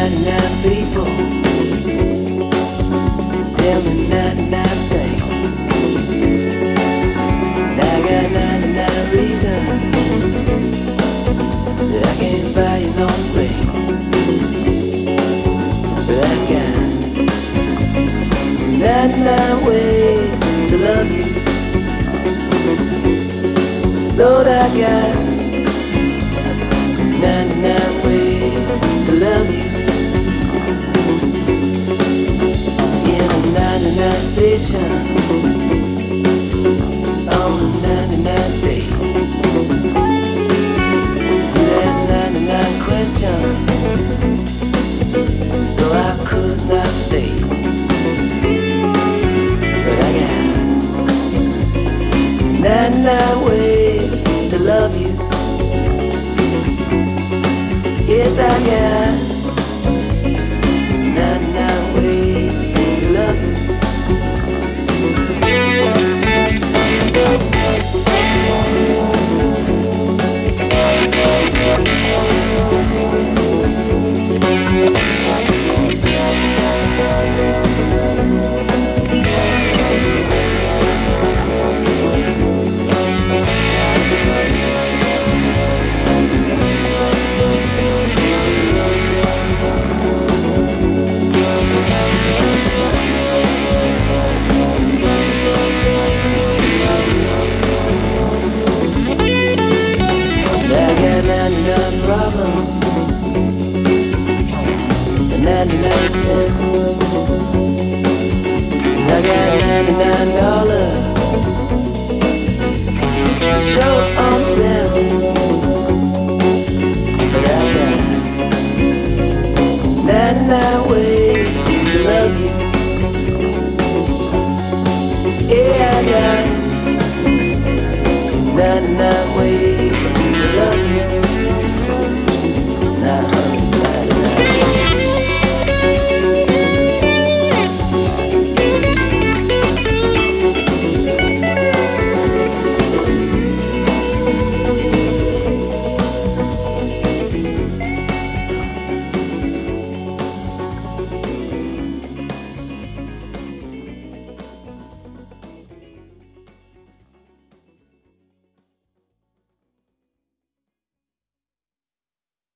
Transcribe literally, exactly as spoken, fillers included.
ninety-nine people tell me ninety-nine things. And I got ninety-nine reasons that I can't buy you no ring. But I got ninety-nine ways to love you. Lord, I got ninety-nine ways to love you. In a ninety-nine station, on a ninety-nine day, you asked ninety-nine questions, though I could not stay. But I got ninety-nine ways to love you. Yes, I got ninety-nine ways to love you. ninety-nine problems and ninety-nine cents.